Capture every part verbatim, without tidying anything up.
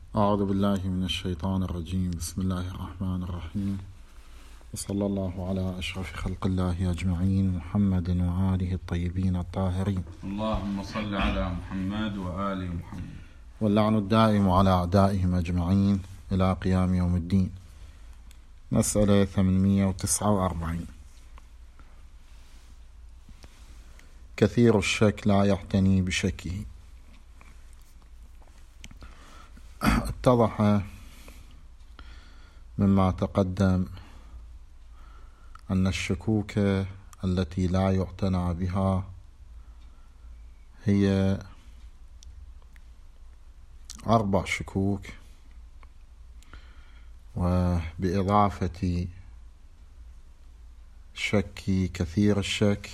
أعوذ بالله من الشيطان الرجيم. بسم الله الرحمن الرحيم، وصلى الله على أشرف خلق الله أجمعين، محمد وآله الطيبين الطاهرين. اللهم صل على محمد وآل محمد. واللعن الدائم على أعدائهم أجمعين إلى قيام يوم الدين. مسألة ثمانمئة وتسعة وأربعين. كثير الشك لا يعتني بشكه. اتضح مما تقدم أن الشكوك التي لا يعتنى بها هي أربع شكوك، وبإضافة شك كثير الشك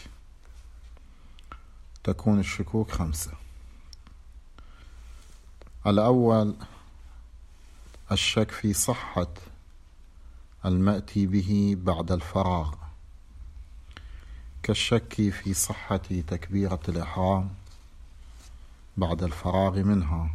تكون الشكوك خمسة. الأول الشك في صحة المأتي به بعد الفراغ، كالشك في صحة تكبيرة الإحرام بعد الفراغ منها،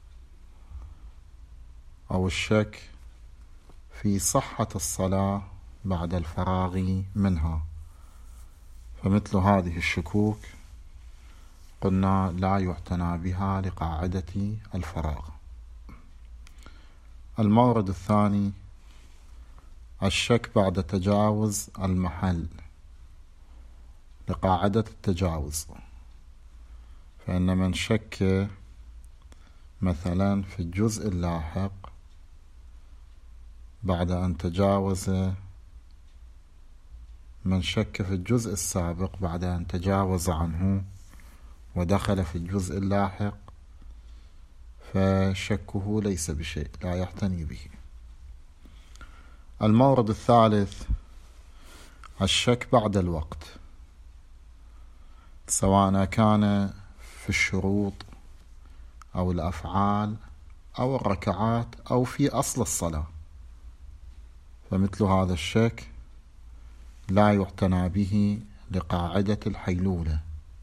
أو الشك في صحة الصلاة بعد الفراغ منها. فمثل هذه الشكوك قلنا لا يعتنى بها لقاعدة الفراغ. المورد الثاني الشك بعد تجاوز المحل لقاعدة التجاوز، فإن من شك مثلا في الجزء اللاحق بعد أن تجاوز من شك في الجزء السابق بعد أن تجاوز عنه ودخل في الجزء اللاحق، فشكه ليس بشيء، لا يعتني به. المورد الثالث الشك بعد الوقت، سواء كان في الشروط أو الأفعال أو الركعات أو في أصل الصلاة، فمثل هذا الشك لا يعتنى به لقاعدة الحيلولة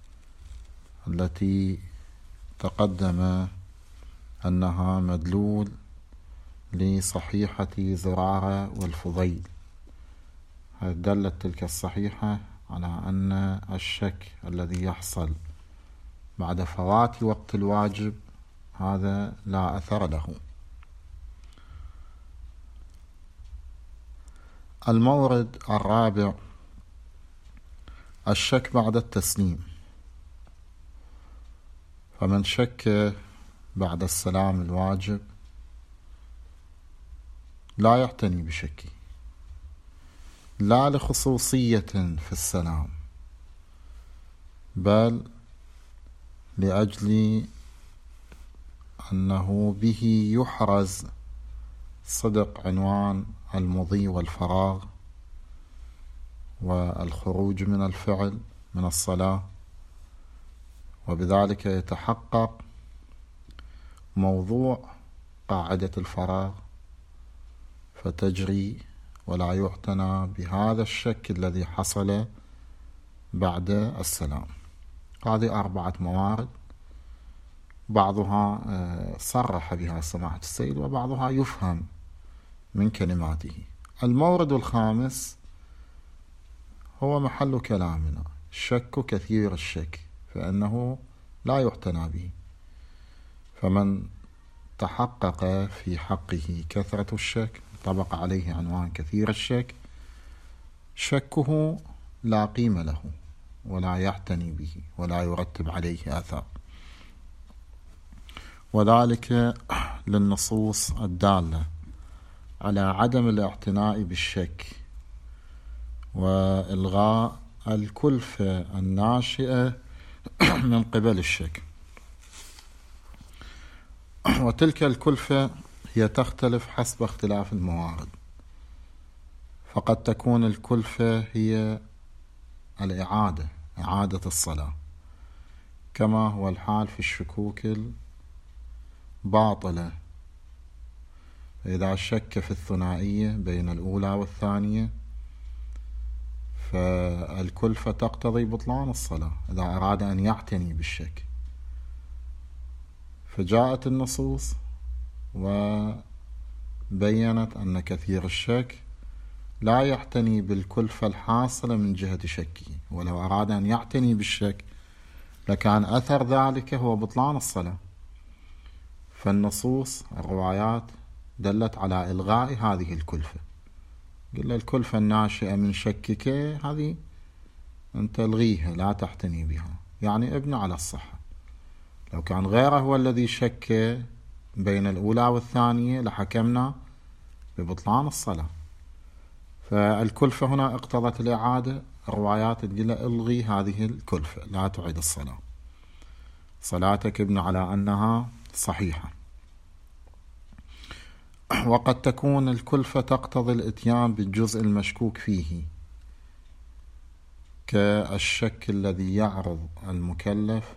التي تقدم أنها مدلول لصحيحة زرارة والفضيل. دلت تلك الصحيحة على أن الشك الذي يحصل بعد فوات وقت الواجب هذا لا أثر له. المورد الرابع الشك بعد التسليم، فمن شك بعد السلام الواجب لا يعتني بشكه، لا لخصوصية في السلام، بل لأجل أنه به يحرز صدق عنوان المضي والفراغ والخروج من الفعل من الصلاة، وبذلك يتحقق موضوع قاعدة الفراغ فتجري، ولا يعتنى بهذا الشك الذي حصل بعد السلام. هذه أربعة موارد، بعضها صرح بها سماحة السيد وبعضها يفهم من كلماته. المورد الخامس هو محل كلامنا، شك كثير الشك، فإنه لا يعتنى به. فمن تحقق في حقه كثرة الشك طبق عليه عنوان كثير الشك، شكه لا قيمة له ولا يعتني به ولا يرتب عليه آثار، وذلك للنصوص الدالة على عدم الاعتناء بالشك وإلغاء الكلفة الناشئة من قبل الشك. وتلك الكلفة هي تختلف حسب اختلاف الموارد، فقد تكون الكلفة هي الإعادة، إعادة الصلاة، كما هو الحال في الشكوك الباطلة. إذا شك في الثنائية بين الأولى والثانية فالكلفة تقتضي بطلان الصلاة إذا أراد أن يعتني بالشك، فجاءت النصوص وبينت أن كثير الشك لا يعتني بالكلفة الحاصلة من جهة شكه، ولو أراد أن يعتني بالشك لكان أثر ذلك هو بطلان الصلاة. فالنصوص الروايات دلت على إلغاء هذه الكلفة. قل الكلفة الناشئة من شكك هذه أنت الغيها، لا تعتني بها، يعني ابن على الصحة. لو كان غيره هو الذي شك بين الأولى والثانية لحكمنا ببطلان الصلاة. فالكلفة هنا اقتضت الإعادة، الروايات تقول الغي هذه الكلفة، لا تعيد الصلاة، صلاتك ابن على أنها صحيحة. وقد تكون الكلفة تقتضي الاتيان بالجزء المشكوك فيه، كالشك الذي يعرض المكلف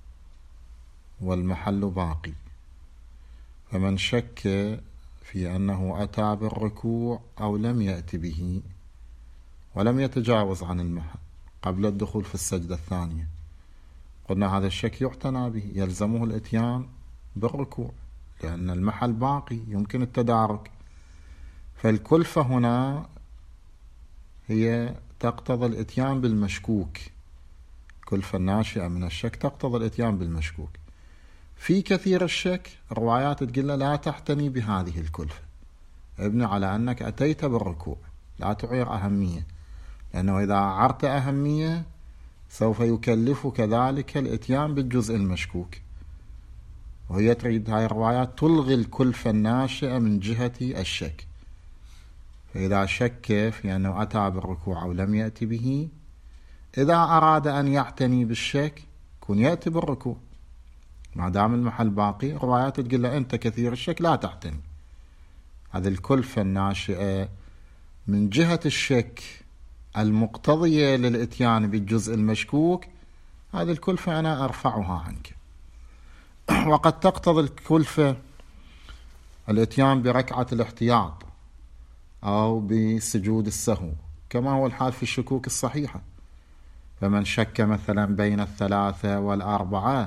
والمحل باقي. فمن شك في أنه أتى بالركوع أو لم يأت به ولم يتجاوز عن المحل قبل الدخول في السجدة الثانية، قلنا هذا الشك يعتنى به، يلزمه الاتيان بالركوع لأن المحل باقي يمكن التدارك. فالكلفة هنا هي تقتضي الاتيان بالمشكوك، كلفة الناشئة من الشك تقتضي الاتيان بالمشكوك. في كثير الشك الروايات تقول لا تعتني بهذه الكلفة، ابني على أنك أتيت بالركوع، لا تعير أهمية، لأنه إذا عرت أهمية سوف يكلفك ذلك الاتيان بالجزء المشكوك. وهي تريد هاي الروايات تلغي الكلفة الناشئة من جهة الشك. فإذا شك في أنه أتى بالركوع أو لم يأتي به، إذا أراد أن يعتني بالشك كن يأتي بالركوع، ما دام المحل باقي الروايات تقول له أنت كثير الشك لا تعتني. هذه الكلفة الناشئة من جهة الشك المقتضية للإتيان بالجزء المشكوك، هذه الكلفة أنا أرفعها عنك. وقد تقتضي الكلفة الإتيان بركعة الاحتياط أو بسجود السهو، كما هو الحال في الشكوك الصحيحة. فمن شك مثلا بين الثلاثة والأربعة،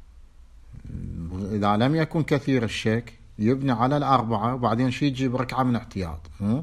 إذا لم يكن كثير الشك يبني على الأربعة وبعدين شي يجيب ركعة من احتياط.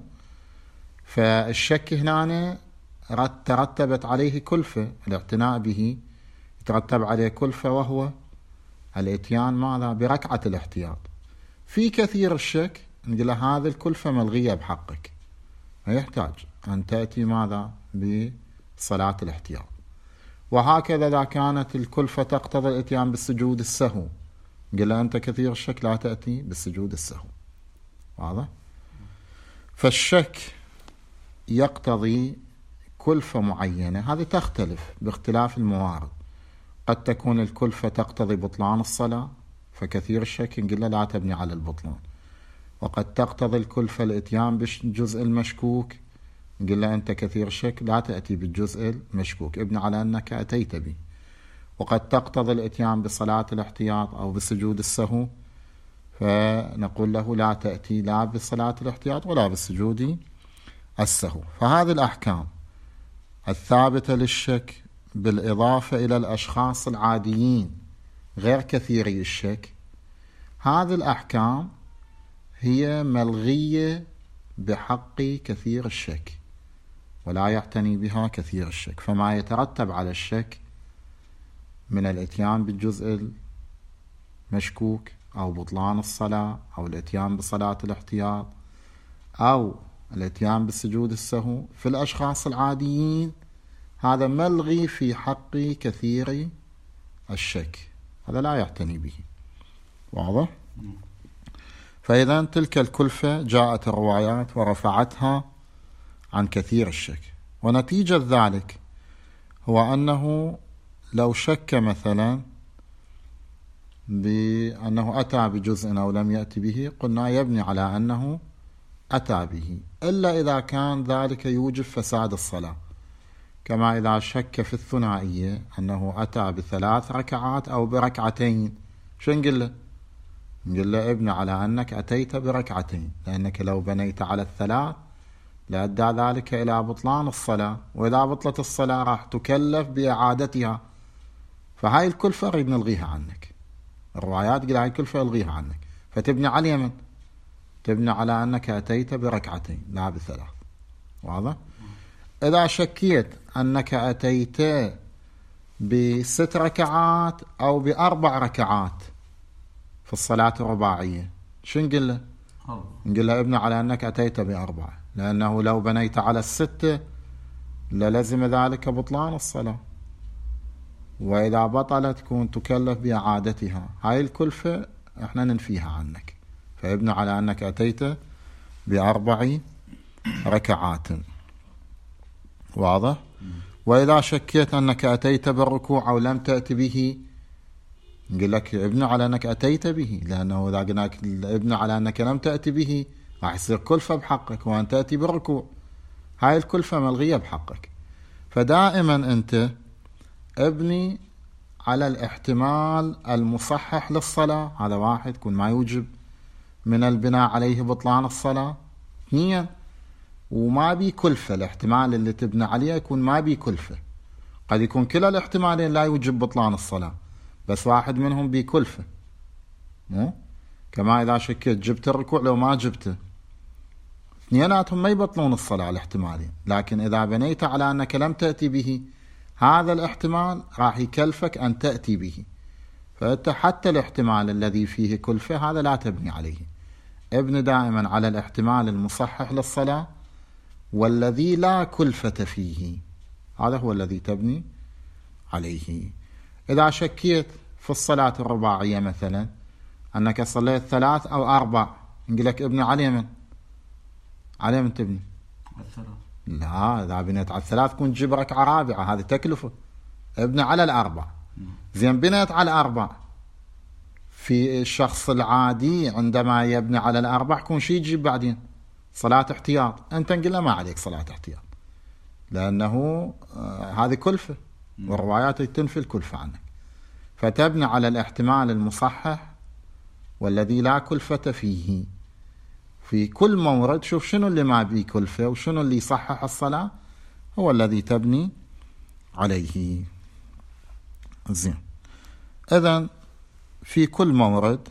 فالشك هنا ترتبت عليه كلفة، الاعتناء به يترتب عليه كلفة، وهو الاتيان ماذا؟ بركعة الاحتياط. في كثير الشك نقول له هذه الكلفة ملغية بحقك، ما يحتاج أن تأتي ماذا؟ بصلاة الاحتياط. وهكذا إذا كانت الكلفة تقتضي الاتيان بالسجود السهو، نقول له أنت كثير الشك لا تأتي بالسجود السهو. واضح؟ فالشك يقتضي كلفة معينة، هذه تختلف باختلاف الموارد. قد تكون الكلفة تقتضي بطلان الصلاة، فكثير الشك نقول له لا تبني على البطلان. وقد تقتضي الكلفة الاتيان بالجزء المشكوك، نقول له أنت كثير الشك لا تأتي بالجزء المشكوك، ابني على أنك أتيت به. وقد تقتضي الاتيان بصلاة الاحتياط أو بسجود السهو، فنقول له لا تأتي لا بصلاة الاحتياط ولا بالسجود السهو. فهذه الأحكام الثابتة للشك بالإضافة إلى الأشخاص العاديين غير كثيري الشك، هذه الأحكام هي ملغية بحق كثير الشك ولا يعتني بها كثير الشك. فما يترتب على الشك من الاتيان بالجزء المشكوك أو بطلان الصلاة أو الاتيان بصلاة الاحتياط أو الاتيان بالسجود السهو في الأشخاص العاديين، هذا ملغي في حق كثير الشك، هذا لا يعتني به. واضح؟ فإذا تلك الكلفة جاءت الروايات ورفعتها عن كثير الشك. ونتيجة ذلك هو أنه لو شك مثلا بأنه أتى بجزء أو لم يأتي به، قلنا يبني على أنه أتى به، إلا إذا كان ذلك يوجب فساد الصلاة، كما إذا شك في الثنائية أنه أتى بثلاث ركعات أو بركعتين، شو نقول له؟ نقول له ابني على أنك أتيت بركعتين، لأنك لو بنيت على الثلاث لأدى ذلك إلى بطلان الصلاة، وإذا بطلت الصلاة راح تكلف بإعادتها. فهاي الكلفة ريد نلغيها عنك، الروايات قل هاي الكلفة ألغيها عنك، فتبني على اليمن. تبني على أنك أتيت بركعتين لا بثلاث. واضح؟ إذا شكيت أنك أتيت بست ركعات أو بأربع ركعات في الصلاة الرباعية، شو نقول له؟ نقول له ابني على أنك أتيت بأربعة، لأنه لو بنيت على الستة للزم ذلك بطلان الصلاة، وإذا بطلت تكون تكلف بإعادتها. هاي الكلفة احنا ننفيها عنك، فابني على أنك أتيت بأربع ركعات. واضح؟ وإذا شكيت أنك أتيت بالركوع أو لم تأتي به، نقول لك ابني على أنك أتيت به، لأنه إذا قلنا لك ابني على أنك لم تأتي به راح يصير كلفة بحقك وأن تأتي بالركوع، هاي الكلفة ملغية بحقك. فدائما أنت ابني على الاحتمال المصحح للصلاة، هذا واحد، يكون ما يوجب من البناء عليه بطلان الصلاة. اثنين، وما بي كلفة، الاحتمال اللي تبنى عليه يكون ما بي كلفة. قد يكون كلا الاحتمالين لا يوجب بطلان الصلاة، بس واحد منهم بي كلفة، مو كما إذا شكيت جبت الركوع لو ما جبته، اثنيناتهم ما يبطلون الصلاة الاحتمالين. لكن إذا بنيت على أنك لم تأتي به، هذا الاحتمال راح يكلفك أن تأتي به، فأنت حتى الاحتمال الذي فيه كلفة هذا لا تبني عليه، ابن دائما على الاحتمال المصحح للصلاة والذي لا كلفة فيه، هذا هو الذي تبني عليه. إذا شكيت في الصلاة الرباعية مثلا أنك صليت ثلاث أو أربع، نقول لك ابني عليه من عليه من تبني الثلاث. لا، إذا بنيت على الثلاث كنت تجيب ركعة رابعة، هذه تكلفة. ابني على الأربع. زين، بنيت على الأربع، في الشخص العادي عندما يبني على الأربع كون شي يجيب بعدين صلاة احتياط، أنت نقول له ما عليك صلاة احتياط، لأنه آه هذه كلفة والروايات تنفي الكلفة عنك. فتبني على الاحتمال المصحح والذي لا كلفة فيه. في كل مورد شوف شنو اللي ما بيه كلفة وشنو اللي يصحح الصلاة، هو الذي تبني عليه. زين، إذن في كل مورد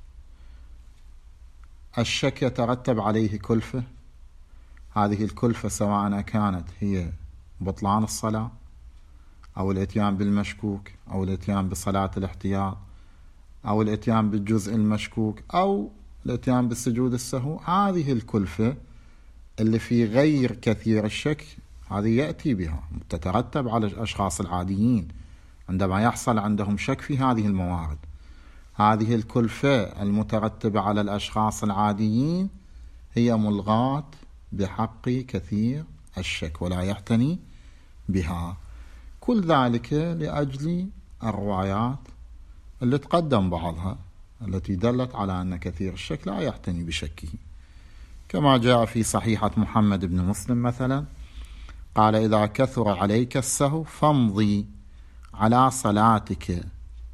الشك يترتب عليه كلفة، هذه الكلفة سواء كانت هي بطلان الصلاة أو الاتيان بالمشكوك أو الاتيان بصلاة الاحتياط أو الاتيان بالجزء المشكوك أو الاتيان بالسجود السهو. هذه الكلفة اللي في غير كثير الشك هذه يأتي بها، تترتب على الأشخاص العاديين عندما يحصل عندهم شك في هذه الموارد. هذه الكلفة المترتبة على الأشخاص العاديين هي ملغاة بحق كثير الشك ولا يعتني بها. كل ذلك لأجل الروايات اللي تقدم بعضها التي دلت على أن كثير الشك لا يعتني بشكه، كما جاء في صحيحة محمد بن مسلم مثلا قال: إذا كثر عليك السهو فامضي على صلاتك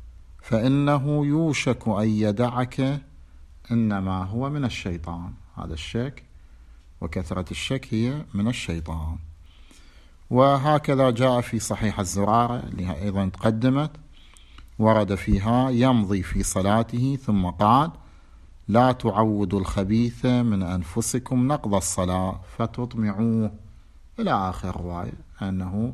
فإنه يوشك أن يدعك، إنما هو من الشيطان. هذا الشك وكثرة الشك هي من الشيطان. وهكذا جاء في صحيح الزرارة اللي أيضا تقدمت، ورد فيها: يمضي في صلاته ثم قال: لا تعودوا الخبيث من أنفسكم نقض الصلاة فتطمعوه، إلى آخر رواية، أنه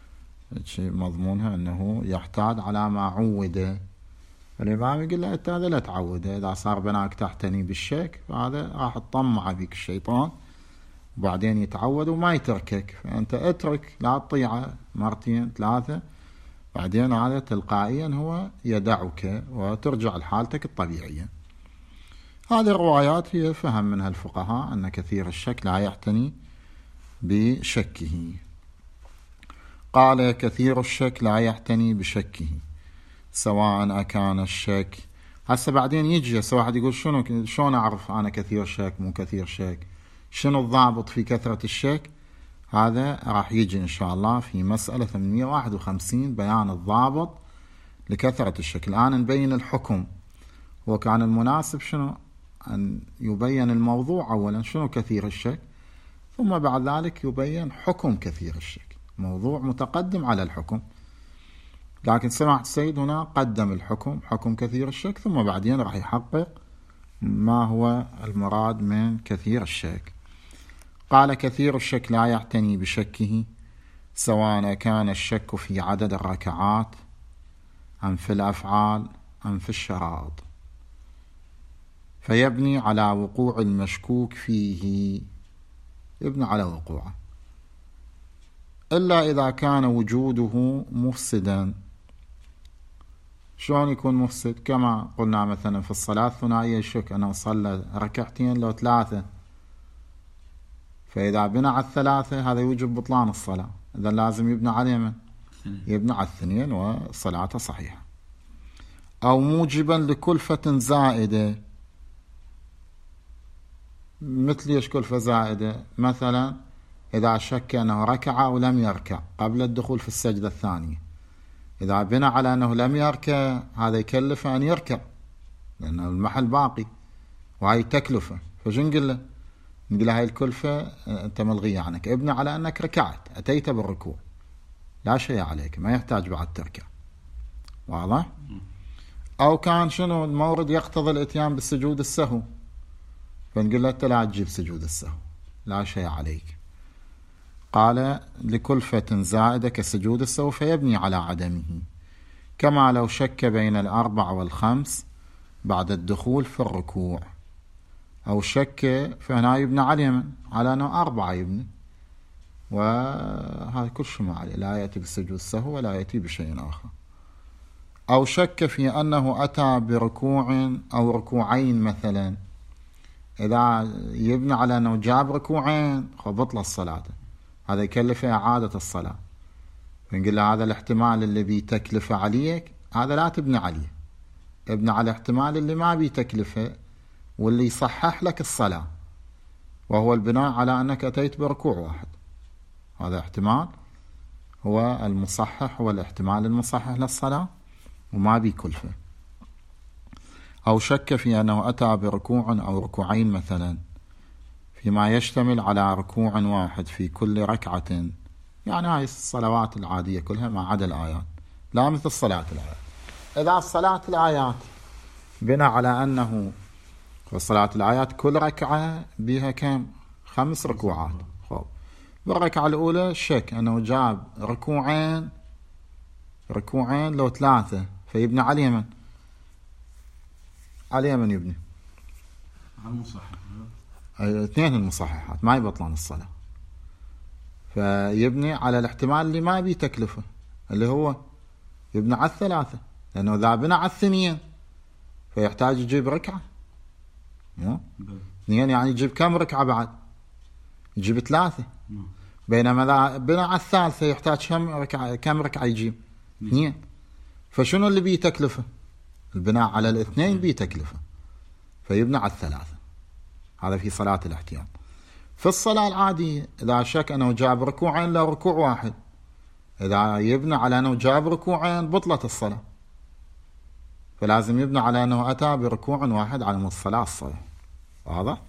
مضمونها أنه يحتاج على ما عود. الإمام يقول له: أنت هذا لا تعوده، إذا صار بناك تحتني بالشك فهذا راح تطمع بك الشيطان وبعدين يتعود وما يتركك، فأنت اترك، لا تطيعه مرتين ثلاثة، بعدين هذا تلقائيا هو يدعك وترجع لحالتك الطبيعية. هذه الروايات هي فهم منها الفقهاء أن كثير الشك لا يعتني بشكه. قال: كثير الشك لا يعتني بشكه سواء أكان الشك. هسه بعدين يجي هسه واحد يقول: شنو شلون أعرف أنا كثير شك مو كثير شك؟ شنو الضابط في كثرة الشك؟ هذا راح يجي إن شاء الله في مسألة ثمانمئة وواحد وخمسين، بيان الضابط لكثرة الشك. الآن نبين الحكم. وكان المناسب شنو أن يبين الموضوع أولا، شنو كثير الشك، ثم بعد ذلك يبين حكم كثير الشك، موضوع متقدم على الحكم. لكن سماحة السيد هنا قدم الحكم، حكم كثير الشك، ثم بعدين راح يحقق ما هو المراد من كثير الشك؟ قال كثير الشك لا يعتني بشكه سواء كان الشك في عدد الركعات أم في الأفعال أم في الشرائط، فيبني على وقوع المشكوك فيه، يبني على وقوعه، إلا إذا كان وجوده مفسدا. شلون يكون مفسد؟ كما قلنا مثلا في الصلاة الثنائية يشك أنه صلى ركعتين لو ثلاثة، فإذا بنى على الثلاثة هذا يوجب بطلان الصلاة، إذا لازم يبنى على من؟ يبنى على الثنين وصلاته صحيحة. أو موجبا لكلفة زائدة، مثل ايش كلفة زائدة؟ مثلا إذا شك أنه ركع ولم يركع قبل الدخول في السجدة الثانية، إذا بنى على أنه لم يركع هذا يكلف أن يركع لأنه المحل باقي وهي تكلفة، فشو نقول له؟ نقول له هاي الكلفة أنت ملغية عنك، ابنى على أنك ركعت، أتيت بالركوع، لا شيء عليك، ما يحتاج بعد تركع. واضح؟ أو كان شنو المورد يقتضي الاتيان بالسجود السهو، فنقول له أنت لا تجيب سجود السهو، لا شيء عليك. قال لكلفة زائدة كسجود السهو فيبني على عدمه، كما لو شك بين الأربع والخمس بعد الدخول في الركوع، أو شك فهنا يبنى على اليمن على أنه أربعة يبني، وهذا كل شيء ما عليه، لا يأتي بالسجود السهو ولا يأتي بشيء آخر. أو شك في أنه أتى بركوع أو ركوعين مثلا، إذا يبنى على أنه جاب ركوعين خبط له الصلاة، هذا يكلف إعادة الصلاة، فنقول له هذا الاحتمال اللي بيتكلفه عليك هذا لا تبني عليه، ابني على الاحتمال اللي ما بيتكلفه واللي يصحح لك الصلاة، وهو البناء على أنك أتيت بركوع واحد، هذا احتمال هو المصحح، هو الاحتمال المصحح للصلاة وما بيكلفه. أو شك في أنه أتى بركوع أو ركوعين مثلا فيما يشتمل على ركوع واحد في كل ركعة، يعني هاي الصلوات العادية كلها ما عدا الآيات، لا مثل صلاة الآيات. إذا صلاة الآيات بنى على أنه صلاة الآيات كل ركعة بها كم؟ خمس ركوعات، خب بالركعة الأولى شك أنه جاب ركوعين ركوعين لو ثلاثة، فيبنى على اليمن، على اليمن يبني على المصحح، اثنين المصححات ما يبطلان الصلاة، فيبني على الاحتمال اللي ما بيه تكلفة اللي هو يبني على الثلاثة، لأنه إذا بنى على الثنين فيحتاج يجيب ركعة، اثنين يعني يجيب كم ركعة بعد؟ يجيب ثلاثة، بينما إذا بنى على الثالثة يحتاج كم ركعة؟ كم ركعة يجيب؟ اثنين، فشنو اللي بيه تكلفة؟ البناء على الاثنين بيه تكلفة، فيبنى على الثلاثة، هذا في صلاة الاحتياط. في الصلاة العادية إذا شك أنه جاب ركوعين لا ركوع واحد، إذا يبنى على أنه جاب ركوعين بطلت الصلاة، فلازم يبنى على أنه أتى بركوع واحد على الصلاة الصحيح. واضح؟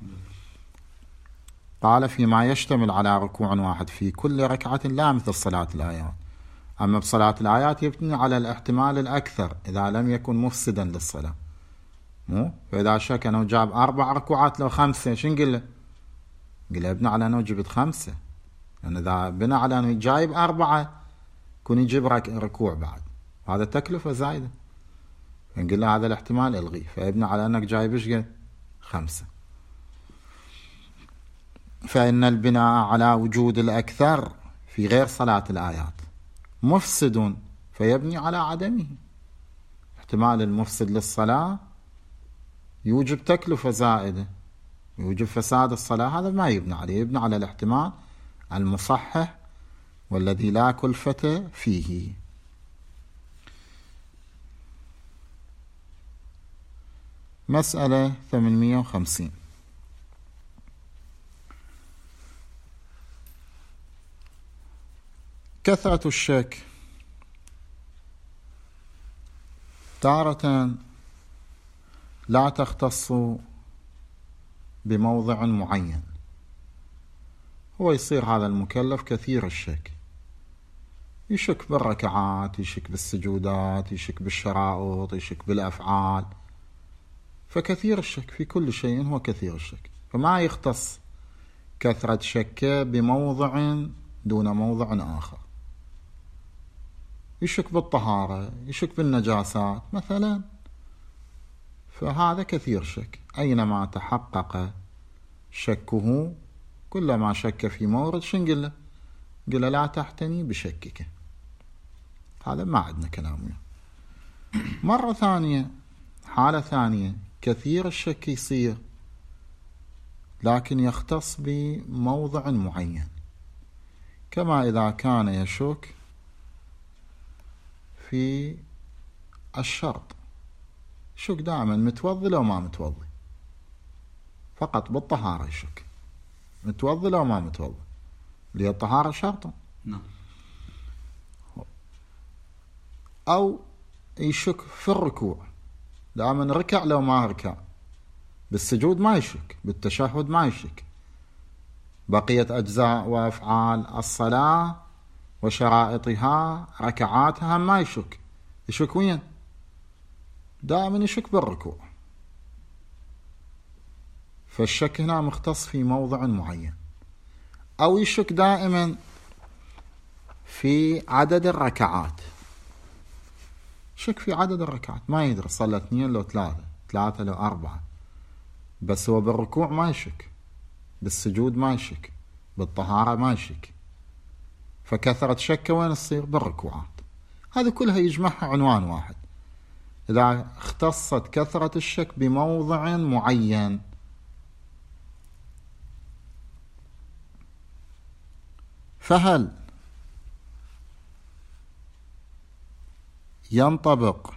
قال فيما يشتمل على ركوع واحد في كل ركعة لا مثل صلاة الآيات، أما بصلاة الآيات يبني على الاحتمال الأكثر إذا لم يكن مفسدا للصلاة، مو؟ فإذا شك أنه جاب أربع ركوعات لو خمسة شو نقول له؟ نقول له ابني على أنه جبت خمسة، لأن يعني إذا بنى على أنه جايب أربعة كون يجيب ركوع بعد، هذا تكلفة زايدة، نقول له هذا الاحتمال الغي، فابني على أنك جايب إيش قد؟ خمسة. فإن البناء على وجود الأكثر في غير صلاة الآيات مفسد فيبني على عدمه، احتمال المفسد للصلاة يوجب تكلفة زائدة، يوجب فساد الصلاة، هذا ما يبنى عليه، يبنى على الاحتمال المصحح والذي لا كلفة فيه. مسألة ثمانمئة وخمسين. كثرة الشك تارة لا تختص بموضع معين، هو يصير هذا المكلف كثير الشك، يشك بالركعات، يشك بالسجودات، يشك بالشرائط، يشك بالأفعال، فكثير الشك في كل شيء هو كثير الشك، فما يختص كثرة شكه بموضع دون موضع آخر. يشك بالطهارة، يشك بالنجاسات مثلا، فهذا كثير شك. أينما تحقق شكه كلما شك في مورد شنقل له؟ قل لا تحتني بشكك. هذا ما عندنا كلام. مرة ثانية، حالة ثانية، كثير الشك يصير لكن يختص بموضع معين، كما إذا كان يشك في الشرط. شك دائما متوضي لو ما متوضي، فقط بالطهارة يشك متوضي لو ما متوضي، لأن الطهارة شرط. نعم. أو يشك في الركوع، دائما ركع لو ما ركع. بالسجود ما يشك، بالتشهد ما يشك، بقية أجزاء وأفعال الصلاة وشرائطها ركعاتها ما يشك. يشك وين؟ دائما يشك بالركوع. فالشك هنا مختص في موضع معين. أو يشك دائما في عدد الركعات، شك في عدد الركعات، ما يدري صلى اثنين لو ثلاثة، ثلاثة لو أربعة، بس هو بالركوع ما يشك، بالسجود ما يشك، بالطهارة ما يشك. فكثرة شكه وين تصير؟ بالركوعات. هذه كلها يجمعها عنوان واحد. إذا اختصت كثرة الشك بموضع معين، فهل ينطبق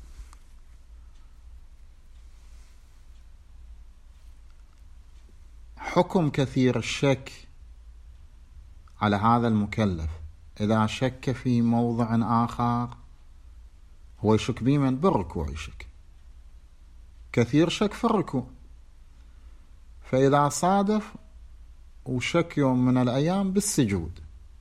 حكم كثير الشك على هذا المكلف إذا شك في موضع آخر؟ هو يشك بمن؟ بالركوع يشك، كثير شك في الركوع. فإذا صادف وشك يوم من الأيام بالسجود،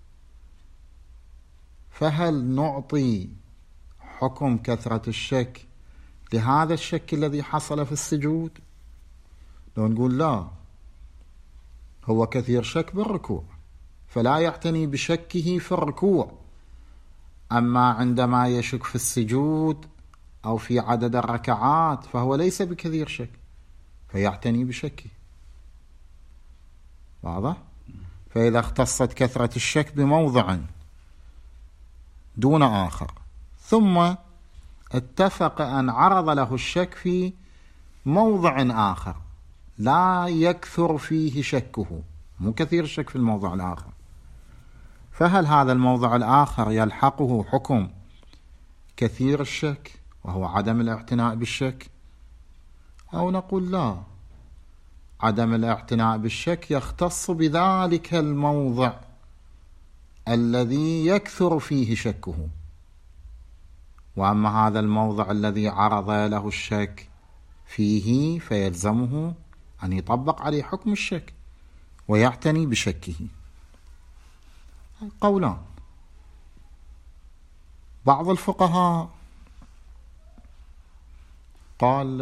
فهل نعطي حكم كثرة الشك لهذا الشك الذي حصل في السجود؟ لو نقول لا، هو كثير شك بالركوع فلا يعتني بشكه في الركوع، أما عندما يشك في السجود أو في عدد الركعات فهو ليس بكثير شك فيعتني بشكه. واضح؟ فإذا اختصت كثرة الشك بموضع دون آخر، ثم اتفق أن عرض له الشك في موضع آخر لا يكثر فيه شكه، مو كثير الشك في الموضع الآخر، فهل هذا الموضع الآخر يلحقه حكم كثير الشك وهو عدم الاعتناء بالشك؟ أو نقول لا، عدم الاعتناء بالشك يختص بذلك الموضع الذي يكثر فيه شكه، وأما هذا الموضع الذي عرض له الشك فيه فيلزمه أن يطبق عليه حكم الشك ويعتني بشكه. قولان. بعض الفقهاء قال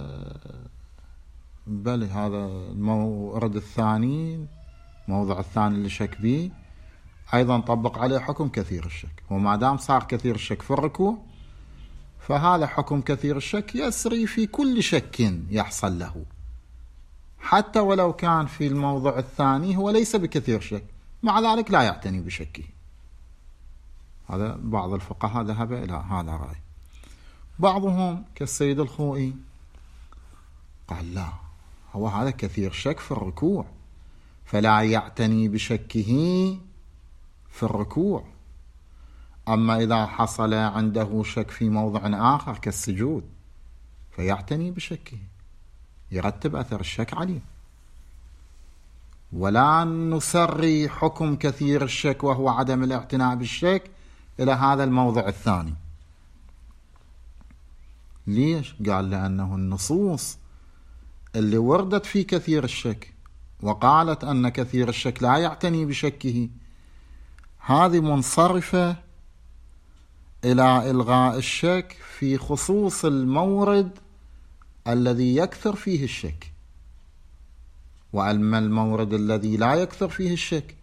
بل هذا المورد الثاني، موضع الثاني اللي شك به، أيضا طبق عليه حكم كثير الشك، وما دام صار كثير الشك في الركوع فهذا حكم كثير الشك يسري في كل شك يحصل له، حتى ولو كان في الموضع الثاني هو ليس بكثير شك، مع ذلك لا يعتني بشكه. هذا بعض الفقهاء ذهب إلى هذا الرأي. بعضهم كالسيد الخوئي قال لا، هو هذا كثير شك في الركوع فلا يعتني بشكه في الركوع، أما إذا حصل عنده شك في موضع آخر كالسجود فيعتني بشكه، يرتب أثر الشك عليه. ولا نسري حكم كثير الشك وهو عدم الاعتناء بالشك إلى هذا الموضع الثاني. ليش؟ قال لأنه النصوص اللي وردت في كثير الشك وقالت أن كثير الشك لا يعتني بشكه هذه منصرفة إلى إلغاء الشك في خصوص المورد الذي يكثر فيه الشك، وأما المورد الذي لا يكثر فيه الشك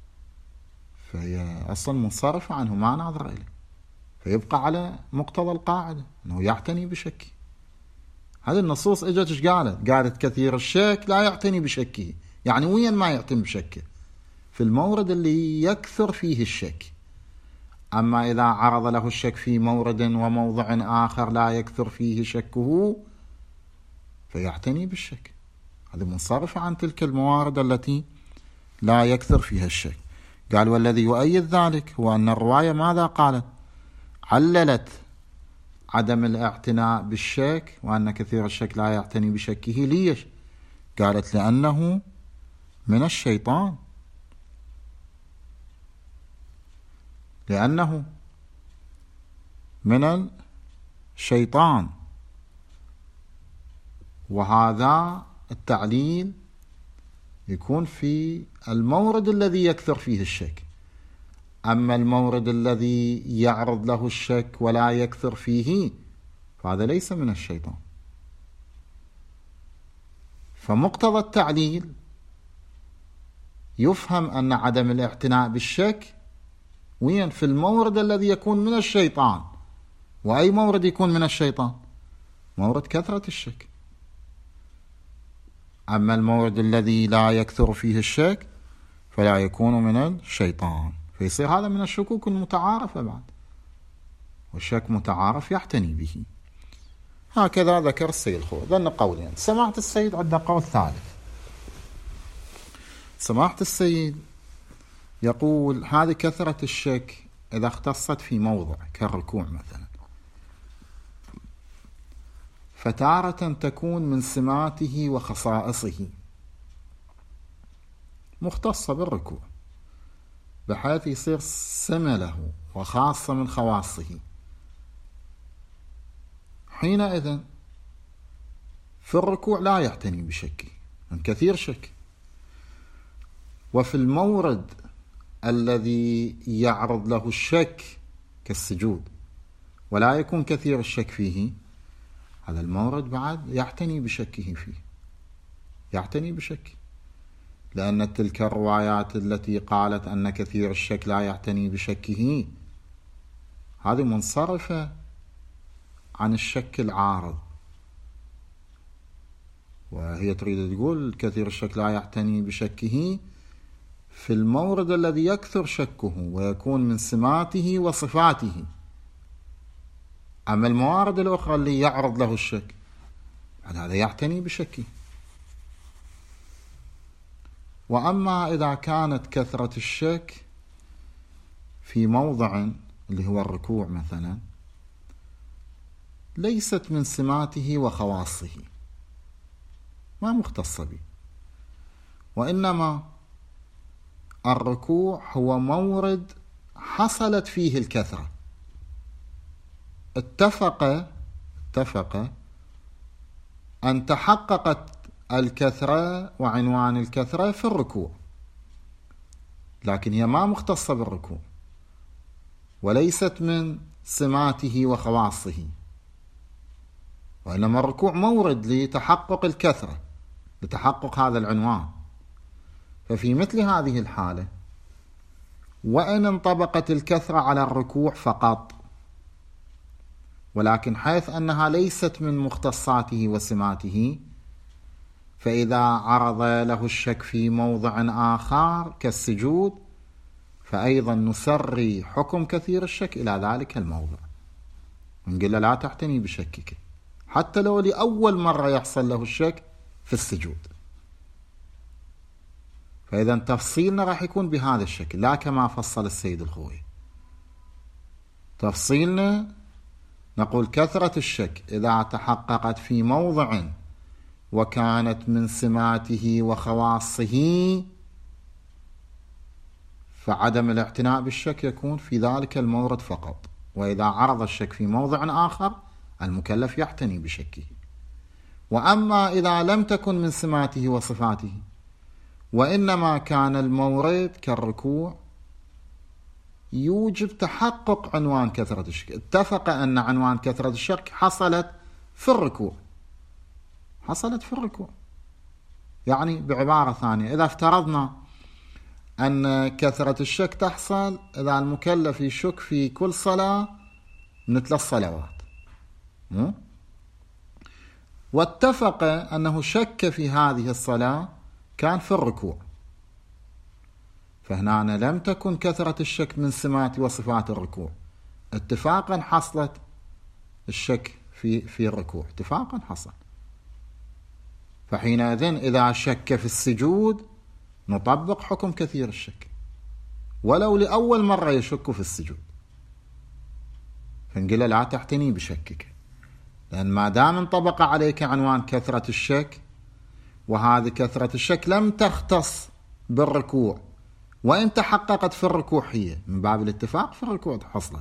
فهي أصلا منصرفة عنه، ما ناظر إليه، فيبقى على مقتضى القاعدة أنه يعتني بشكه. هذه النصوص اجت ايش قالت؟ قالت كثير الشك لا يعتني بشكه، يعني وين ما يعتني بشكه؟ في المورد اللي يكثر فيه الشك. أما إذا عرض له الشك في مورد وموضع آخر لا يكثر فيه شكه فيعتني بالشك. هذه منصرفة عن تلك الموارد التي لا يكثر فيها الشك. قال والذي يؤيد ذلك هو أن الرواية ماذا قالت؟ عللت عدم الاعتناء بالشك وأن كثير الشك لا يعتني بشكه. ليش؟ قالت لأنه من الشيطان، لأنه من الشيطان. وهذا التعليل يكون في المورد الذي يكثر فيه الشك. أما المورد الذي يعرض له الشك ولا يكثر فيه فهذا ليس من الشيطان. فمقتضى التعليل يفهم أن عدم الاعتناء بالشك وين؟ في المورد الذي يكون من الشيطان. وأي مورد يكون من الشيطان؟ مورد كثرة الشك. أما المورد الذي لا يكثر فيه الشك فلا يكون من الشيطان، فيصير هذا من الشكوك المتعارفة بعد، والشك متعارف يعتني به. هكذا ذكر السيد الخوئي. ذن قولين. سماحة السيد عندنا قول ثالث. سماحة السيد يقول هذه كثرة الشك إذا اختصت في موضع كالركوع مثلا، فتارة تكون من سماته وخصائصه، مختصة بالركوع بحيث يصير سمة له وخاصة من خواصه. حينئذ في الركوع لا يعتني بشكه من كثير شك. وفي المورد الذي يعرض له الشك كالسجود ولا يكون كثير الشك فيه، هذا المورد بعد يعتني بشكه فيه، يعتني بشكه، لأن تلك الروايات التي قالت أن كثير الشك لا يعتني بشكه هذه منصرفة عن الشك العارض، وهي تريد تقول كثير الشك لا يعتني بشكه في المورد الذي يكثر شكه ويكون من سماته وصفاته. أما الموارد الأخرى اللي يعرض له الشك هذا يعتني بشكه. وأما إذا كانت كثرة الشك في موضع اللي هو الركوع مثلا ليست من سماته وخواصه، ما مختص به، وإنما الركوع هو مورد حصلت فيه الكثرة، اتفق اتفق أن تحققت الكثرة وعنوان الكثرة في الركوع، لكن هي ما مختصة بالركوع وليست من سماته وخواصه، وإنما الركوع مورد لتحقق الكثرة، لتحقق هذا العنوان. ففي مثل هذه الحالة وإن انطبقت الكثرة على الركوع فقط، ولكن حيث أنها ليست من مختصاته وسماته، فإذا عرض له الشك في موضع آخر كالسجود فأيضا نسري حكم كثير الشك إلى ذلك الموضع، نقول لا تعتني بشكك حتى لو لأول مرة يحصل له الشك في السجود. فإذا تفصيلنا راح يكون بهذا الشكل، لا كما فصل السيد الخوئي. تفصيلنا نقول كثرة الشك إذا تحققت في موضع وكانت من سماته وخواصه فعدم الاعتناء بالشك يكون في ذلك المورد فقط، وإذا عرض الشك في موضع آخر المكلف يعتني بشكه. وأما إذا لم تكن من سماته وصفاته وإنما كان المورد كالركوع يوجب تحقق عنوان كثرة الشك، اتفق أن عنوان كثرة الشك حصلت في الركوع حصلت في الركوع. يعني بعبارة ثانية، إذا افترضنا أن كثرة الشك تحصل إذا المكلف يشك في كل صلاة من ثلاث صلوات، واتفق أنه شك في هذه الصلاة كان في الركوع، فهنا لم تكن كثرة الشك من سمات وصفات الركوع، اتفاقا حصلت الشك في في الركوع، اتفاقا حصل. فحينئذ إذا شك في السجود نطبق حكم كثير الشك ولو لأول مرة يشك في السجود، فنقول لا تعتني بشكك، لأن ما دام انطبق عليك عنوان كثرة الشك، وهذه كثرة الشك لم تختص بالركوع، وإن تحققت في الركوع هي من باب الاتفاق في الركوع حصلت،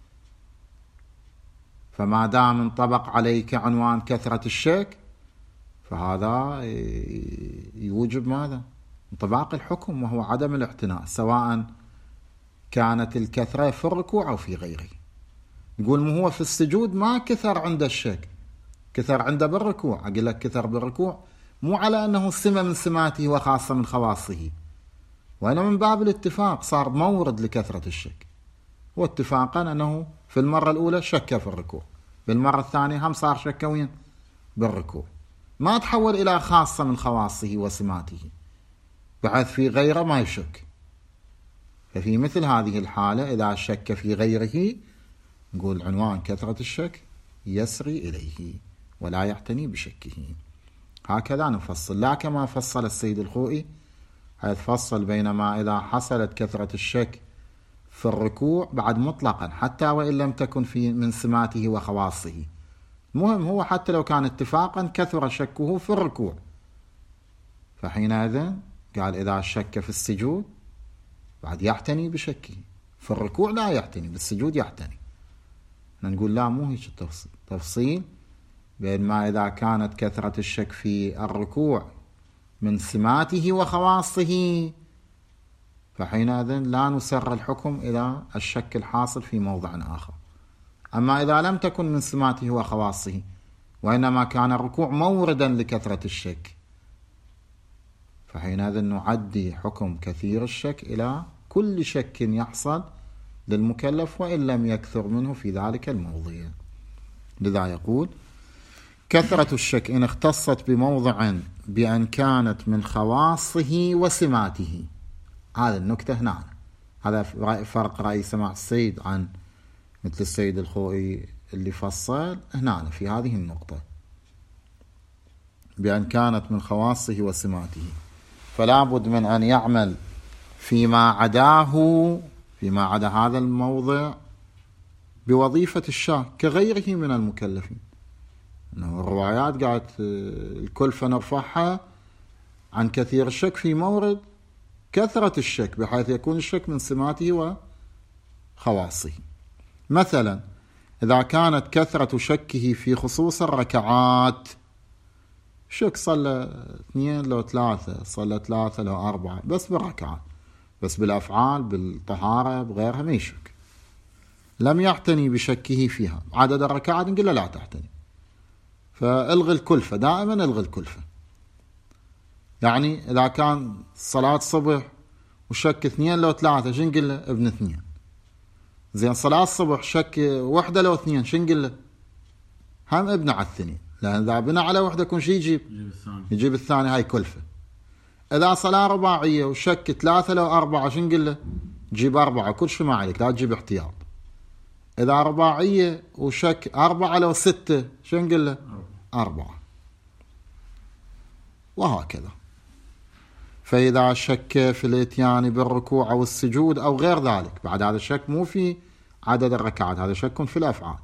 فما دام انطبق عليك عنوان كثرة الشك فهذا يوجب ماذا؟ انطباق الحكم، وهو عدم الاعتناء، سواء كانت الكثرة في الركوع أو في غيره. يقول ما هو في السجود ما كثر عند الشك، كثر عنده بالركوع. أقول لك كثر بالركوع مو على أنه سمة من سماته وخاصة من خواصه، وأنا من باب الاتفاق صار مورد لكثرة الشك، واتفاقا أنه في المرة الأولى شك في الركوع، بالمرة الثانية هم صار شك وين؟ بالركوع، ما تحول إلى خاصة من خواصه وسماته بحيث في غيره ما يشك. ففي مثل هذه الحالة إذا شك في غيره نقول عنوان كثرة الشك يسري إليه ولا يعتني بشكه. هكذا نفصل، لا كما فصل السيد الخوئي، حيث فصل بينما إذا حصلت كثرة الشك في الركوع بعد مطلقا حتى وإن لم تكن في من سماته وخواصه، مهم هو حتى لو كان اتفاقا كثر شكه في الركوع، فحينئذ قال إذا شك في السجود بعد يعتني بشكه، في الركوع لا يعتني، بالسجود يعتني. نقول لا، مو هيك التفصيل، تفصيل بين ما إذا كانت كثرة الشك في الركوع من سماته وخواصه فحينئذ لا نسر الحكم إلى الشك الحاصل في موضع آخر. أما إذا لم تكن من سماته وخواصه وإنما كان الركوع موردا لكثرة الشك فحينئذ نعدي حكم كثير الشك إلى كل شك يحصل للمكلف وإن لم يكثر منه في ذلك الموضع. لذا يقول كثرة الشك إن اختصت بموضع بأن كانت من خواصه وسماته. هذا النكتة هنا، هذا فرق رأي سماع السيد عن مثل السيد الخوئي اللي فصل هنا في هذه النقطة، بأن كانت من خواصه وسماته، فلا بد من أن يعمل فيما عداه، فيما عدا هذا الموضع بوظيفة الشاك كغيره من المكلفين. إنه الروايات قاعد الكلفة نرفعها عن كثير الشك في مورد كثرة الشك بحيث يكون الشك من سماته وخواصه. مثلا إذا كانت كثرة شكه في خصوص الركعات، شك صلى اثنين لو ثلاثة، صلى ثلاثة لو أربعة، بس بالركعات، بس بالأفعال بالطهارة بغيرها ما يشك، لم يعتني بشكه فيها. عدد الركعات نقول له لا تعتني، فالغي الكلفة، دائما الغي الكلفة. يعني إذا كان صلاة صبح وشك اثنين لو ثلاثة شو نقول له؟ ابن اثنين. زين صلاة الصبح شك وحدة لو اثنين شو نقول له؟ هم ابن على الاثنين، لأن إذا بنى على وحدة يكون شي يجيب يجيب الثاني، هاي كلفة. إذا صلاة رباعية وشك ثلاثة لو أربعة شو نقول له؟ جيب أربعة، كل شو ما عليك، لا تجيب احتياط. إذا رباعية وشك أربعة لو ستة شو نقول له؟ أربعة، وهكذا. فإذا شك في الاتيان بالركوع أو السجود أو غير ذلك، بعد هذا الشك مو في عدد الركعات، هذا شك في الأفعال.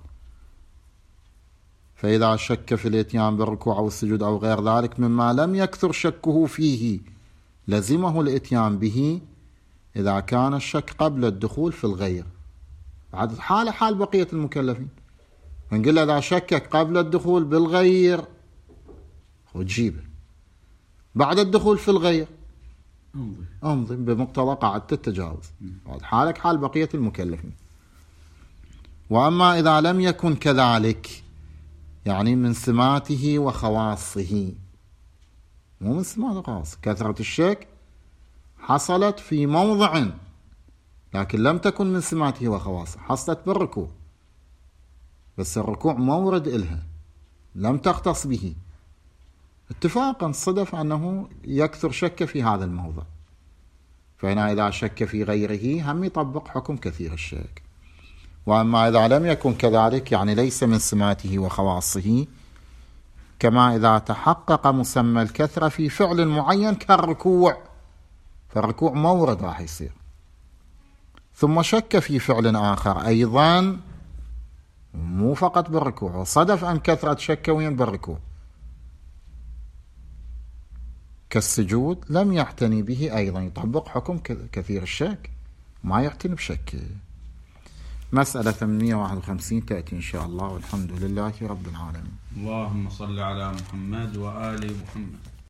فإذا شك في الاتيان بالركوع أو السجود أو غير ذلك مما لم يكثر شكه فيه لزمه الاتيان به إذا كان الشك قبل الدخول في الغير. بعد حال حال بقية المكلفين نقول له إذا شكك قبل الدخول بالغير وتجيبه، بعد الدخول في الغير امضي امضي بمقتضى قاعدة التجاوز. بعد حالك حال بقية المكلفين. وأما إذا لم يكن كذلك، يعني من سماته وخواصه، مو من سماته وخواصه. كثرة الشك حصلت في موضع لكن لم تكن من سماته وخواصه، حصلت بالركوع، بس الركوع مورد إلها لم تختص به، اتفاقا صدف أنه يكثر شك في هذا الموضع، فهنا إذا شك في غيره هم يطبق حكم كثير الشك. وأما إذا لم يكن كذلك يعني ليس من سماته وخواصه، كما إذا تحقق مسمى الكثرة في فعل معين كالركوع، فالركوع مورد راح يصير، ثم شك في فعل آخر أيضا مو فقط بالركوع، وصدف أن كثرة شك وين بالركوع كالسجود لم يعتني به، أيضا يطبق حكم كثير الشك، ما يعتني بشك. مسألة ثمانمئة وواحد وخمسين تأتي إن شاء الله، والحمد لله رب العالمين. اللهم صل على محمد وآل محمد.